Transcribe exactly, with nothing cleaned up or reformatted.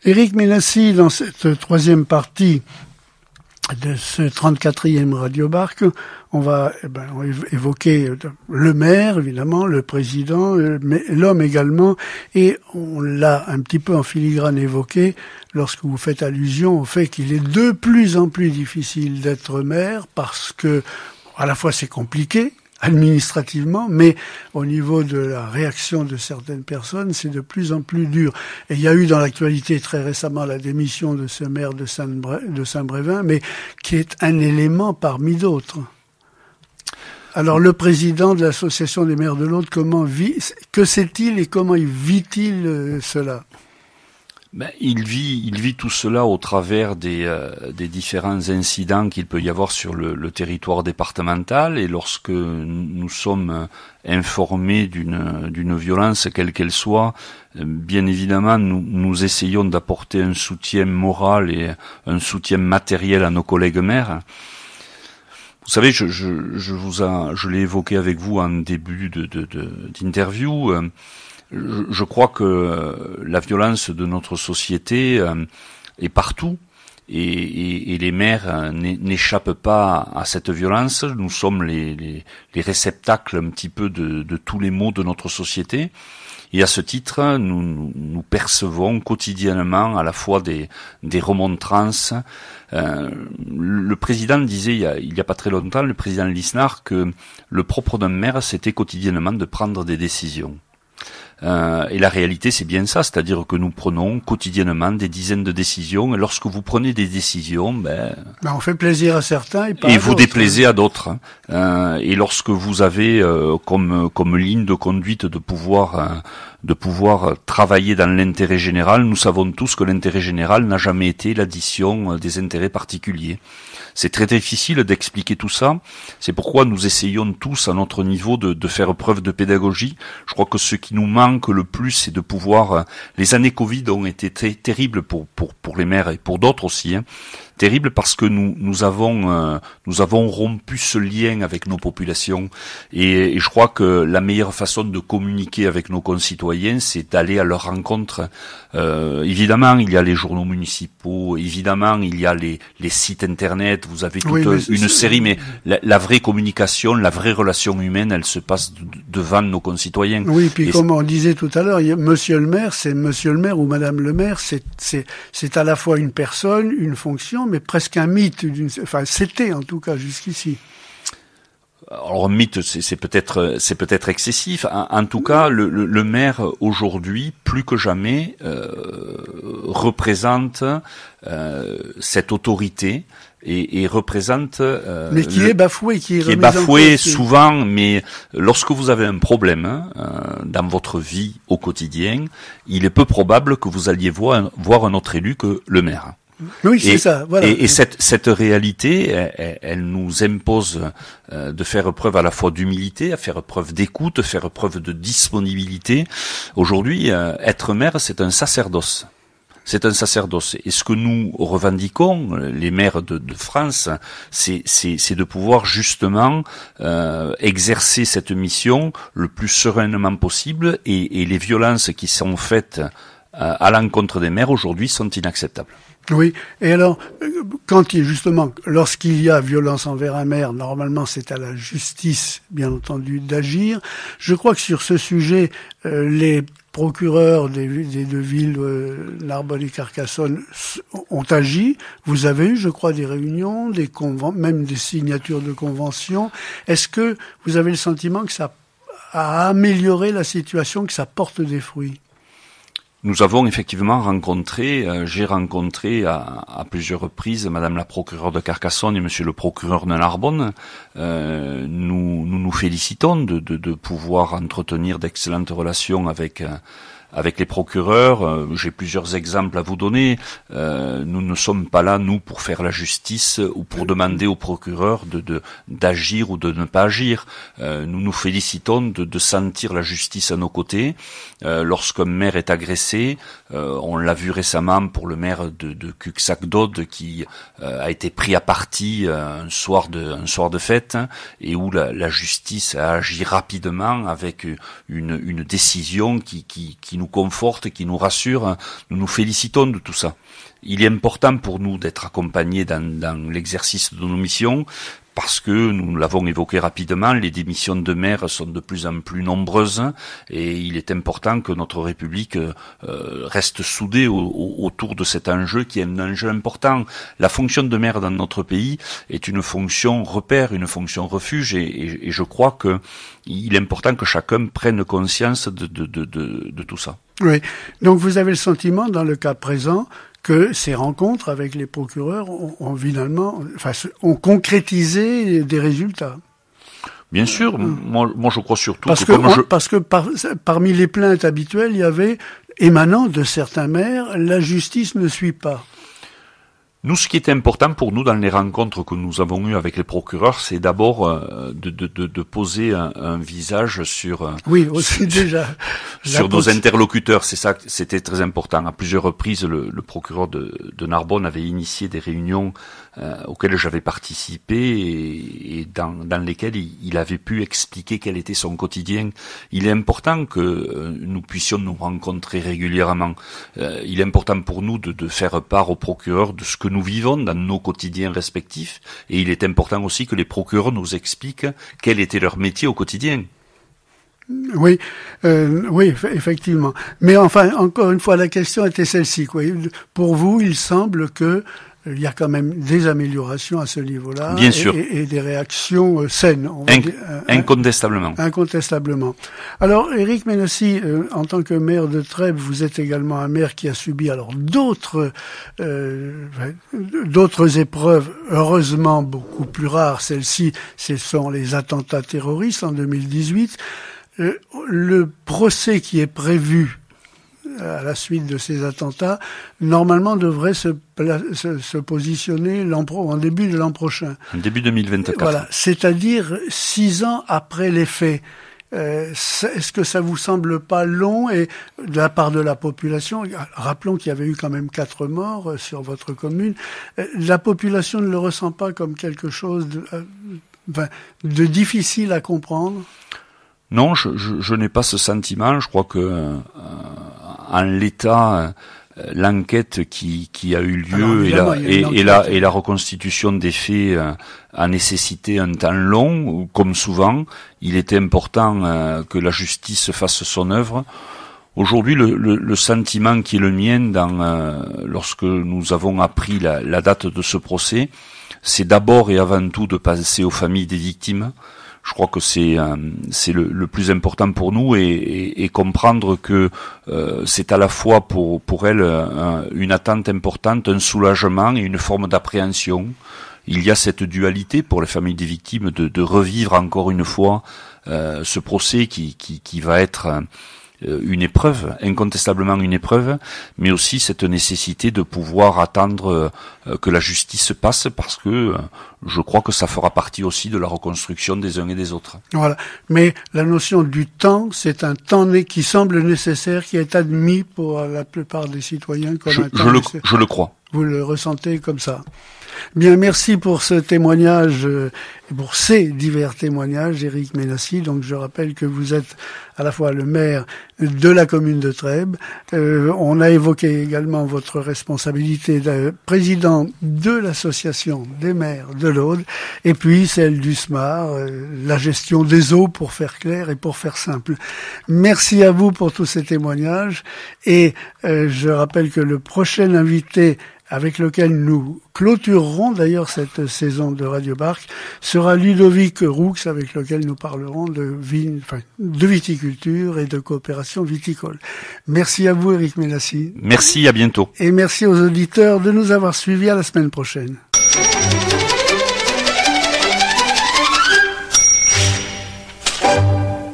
Éric Ménassi, dans cette troisième partie de ce trente-quatrième Radio-Barque, on va eh ben, on va évoquer le maire, évidemment, le président, mais l'homme également, et on l'a un petit peu en filigrane évoqué lorsque vous faites allusion au fait qu'il est de plus en plus difficile d'être maire parce que, à la fois, c'est compliqué, administrativement, mais au niveau de la réaction de certaines personnes, c'est de plus en plus dur. Et il y a eu dans l'actualité très récemment la démission de ce maire de Saint-Brévin, mais qui est un élément parmi d'autres. Alors le président de l'association des maires de l'Aude, comment vit, que sait-il et comment vit-il euh, cela ? Ben, il vit, il vit tout cela au travers des, euh, des différents incidents qu'il peut y avoir sur le, le territoire départemental, et lorsque nous sommes informés d'une, d'une violence quelle qu'elle soit, bien évidemment, nous, nous essayons d'apporter un soutien moral et un soutien matériel à nos collègues maires. Vous savez, je, je, je vous a, je l'ai évoqué avec vous en début de, de, de, d'interview. Euh, Je, je crois que la violence de notre société euh, est partout, et, et, et les maires n'échappent pas à cette violence. Nous sommes les, les, les réceptacles un petit peu de, de tous les maux de notre société. Et à ce titre, nous, nous, nous percevons quotidiennement à la fois des, des remontrances. Euh, le président disait il y a, il y a pas très longtemps, le président Lisnard, que le propre d'un maire, c'était quotidiennement de prendre des décisions. Euh, et la réalité, c'est bien ça, c'est-à-dire que nous prenons quotidiennement des dizaines de décisions, et lorsque vous prenez des décisions, ben, ben on fait plaisir à certains et pas et à vous d'autres. déplaisez à d'autres. Euh, et lorsque vous avez euh, comme comme ligne de conduite de pouvoir euh, de pouvoir travailler dans l'intérêt général, nous savons tous que l'intérêt général n'a jamais été l'addition des intérêts particuliers. C'est très difficile d'expliquer tout ça. C'est pourquoi nous essayons tous à notre niveau de, de faire preuve de pédagogie. Je crois que ce qui nous manque le plus, c'est de pouvoir... Les années Covid ont été très terribles pour pour pour les maires et pour d'autres aussi. Hein. Terrible parce que nous nous avons euh, nous avons rompu ce lien avec nos populations, et, et je crois que la meilleure façon de communiquer avec nos concitoyens, c'est d'aller à leur rencontre. Euh, évidemment, il y a les journaux municipaux, évidemment, il y a les les sites internet. Vous avez toute oui, une série, mais la, la vraie communication, la vraie relation humaine, elle se passe de, devant nos concitoyens. Oui, puis et comme on disait tout à l'heure, Monsieur le maire, c'est Monsieur le maire ou Madame le maire, c'est c'est c'est à la fois une personne, une fonction, mais presque un mythe, d'une, enfin c'était en tout cas jusqu'ici. Alors mythe, c'est, c'est peut-être c'est peut-être excessif. En, en tout cas, le, le, le maire aujourd'hui, plus que jamais, euh, représente euh, cette autorité et, et représente. Euh, mais qui le, est bafoué, qui est, qui est bafoué souvent. Mais lorsque vous avez un problème hein, euh, dans votre vie au quotidien, il est peu probable que vous alliez voir, voir un autre élu que le maire. Oui, c'est et, ça. Voilà. Et, et cette, cette réalité, elle, elle nous impose euh, de faire preuve à la fois d'humilité, à faire preuve d'écoute, faire preuve de disponibilité. Aujourd'hui, euh, être maire, c'est un sacerdoce. C'est un sacerdoce. Et ce que nous revendiquons, les maires de, de France, c'est, c'est, c'est de pouvoir justement euh, exercer cette mission le plus sereinement possible. Et, et les violences qui sont faites euh, à l'encontre des maires aujourd'hui sont inacceptables. Oui, et alors, quand il, justement, lorsqu'il y a violence envers un maire, normalement c'est à la justice, bien entendu, d'agir. Je crois que sur ce sujet, euh, les procureurs des, des deux villes, euh, Narbonne et Carcassonne, ont agi. Vous avez eu, je crois, des réunions, des conven- même des signatures de conventions. Est-ce que vous avez le sentiment que ça a amélioré la situation, que ça porte des fruits ? Nous avons effectivement rencontré, euh, j'ai rencontré à, à plusieurs reprises Madame la procureure de Carcassonne et Monsieur le procureur de Narbonne. Euh, nous, nous nous félicitons de, de, de pouvoir entretenir d'excellentes relations avec euh, avec les procureurs. Euh, j'ai plusieurs exemples à vous donner. Euh, nous ne sommes pas là, nous, pour faire la justice ou pour demander aux procureurs de, de d'agir ou de ne pas agir. Euh, nous nous félicitons de, de sentir la justice à nos côtés. Euh, lorsqu'un maire est agressé, euh, on l'a vu récemment pour le maire de, de Cuxac-Dode qui euh, a été pris à partie euh, un soir de un soir de fête, hein, et où la, la justice a agi rapidement avec une, une décision qui, qui, qui qui nous conforte, qui nous rassure. Nous nous félicitons de tout ça. Il est important pour nous d'être accompagnés dans, dans l'exercice de nos missions, parce que, nous l'avons évoqué rapidement, les démissions de maires sont de plus en plus nombreuses et il est important que notre République euh, reste soudée au, au, autour de cet enjeu qui est un enjeu important. La fonction de maire dans notre pays est une fonction repère, une fonction refuge et, et, et je crois que il est important que chacun prenne conscience de, de, de, de, de tout ça. Oui, donc vous avez le sentiment, dans le cas présent, que ces rencontres avec les procureurs ont, ont finalement, enfin, ont concrétisé des résultats. Bien sûr, euh, moi, moi je crois surtout parce que, que comme on, je... parce que par, parmi les plaintes habituelles, il y avait, émanant de certains maires, la justice ne suit pas. Nous, ce qui est important pour nous dans les rencontres que nous avons eues avec les procureurs, c'est d'abord euh, de, de, de, de poser un, un visage sur euh, oui aussi sur, déjà sur nos interlocuteurs. C'est ça, c'était très important. À plusieurs reprises, le, le procureur de, de Narbonne avait initié des réunions euh, auxquelles j'avais participé et, et dans, dans lesquelles il, il avait pu expliquer quel était son quotidien. Il est important que euh, nous puissions nous rencontrer régulièrement. Euh, il est important pour nous de, de faire part aux procureurs de ce que nous vivons dans nos quotidiens respectifs, et il est important aussi que les procureurs nous expliquent quel était leur métier au quotidien. Oui, euh, oui, effectivement. Mais enfin, encore une fois, la question était celle-ci, quoi. Pour vous, il semble que il y a quand même des améliorations à ce niveau-là. Bien sûr. Et, et des réactions euh, saines. On va Inc- dire, euh, incontestablement. Incontestablement. Alors, Éric Ménossi, euh, en tant que maire de Trèbes, vous êtes également un maire qui a subi alors d'autres euh, d'autres épreuves, heureusement beaucoup plus rares. Celles-ci, ce sont les attentats terroristes en deux mille dix-huit. Euh, le procès qui est prévu à la suite de ces attentats, normalement devrait se, se, se positionner l'an pro, en début de l'an prochain. En début deux mille vingt-quatre. Voilà, c'est-à-dire six ans après les faits. Euh, est-ce que ça vous semble pas long et de la part de la population, rappelons qu'il y avait eu quand même quatre morts euh, sur votre commune, euh, la population ne le ressent pas comme quelque chose de, euh, enfin, de difficile à comprendre? Non, je, je, je n'ai pas ce sentiment. Je crois que euh, en l'état, euh, l'enquête qui, qui a eu lieu et la, et, et, la, et la reconstitution des faits euh, a nécessité un temps long. Comme souvent, il était important euh, que la justice fasse son œuvre. Aujourd'hui, le, le, le sentiment qui est le mien, dans, euh, lorsque nous avons appris la, la date de ce procès, c'est d'abord et avant tout de penser aux familles des victimes. Je crois que c'est euh, c'est le, le plus important pour nous et, et, et comprendre que euh, c'est à la fois pour pour elles euh, une attente importante, un soulagement et une forme d'appréhension. Il y a cette dualité pour les familles des victimes de, de revivre encore une fois euh, ce procès qui qui, qui va être euh, une épreuve, incontestablement une épreuve, mais aussi cette nécessité de pouvoir attendre euh, que la justice passe parce que euh, je crois que ça fera partie aussi de la reconstruction des uns et des autres. Voilà. Mais la notion du temps, c'est un temps qui semble nécessaire, qui est admis pour la plupart des citoyens comme je, un temps je le, nécessaire. Je le crois. Vous le ressentez comme ça. Bien, merci pour ce témoignage, euh, pour ces divers témoignages, Éric Ménossi. Donc, je rappelle que vous êtes à la fois le maire de la commune de Trèbes. Euh, on a évoqué également votre responsabilité de président de l'association des maires de l'Aude, et puis celle du S M A R, euh, la gestion des eaux, pour faire clair et pour faire simple. Merci à vous pour tous ces témoignages. Et euh, je rappelle que le prochain invité avec lequel nous clôturerons d'ailleurs cette saison de Radio Barque, sera Ludovic Roux, avec lequel nous parlerons de, vin, enfin, de viticulture et de coopération viticole. Merci à vous, Éric Ménossi. Merci, à bientôt. Et merci aux auditeurs de nous avoir suivis. À la semaine prochaine.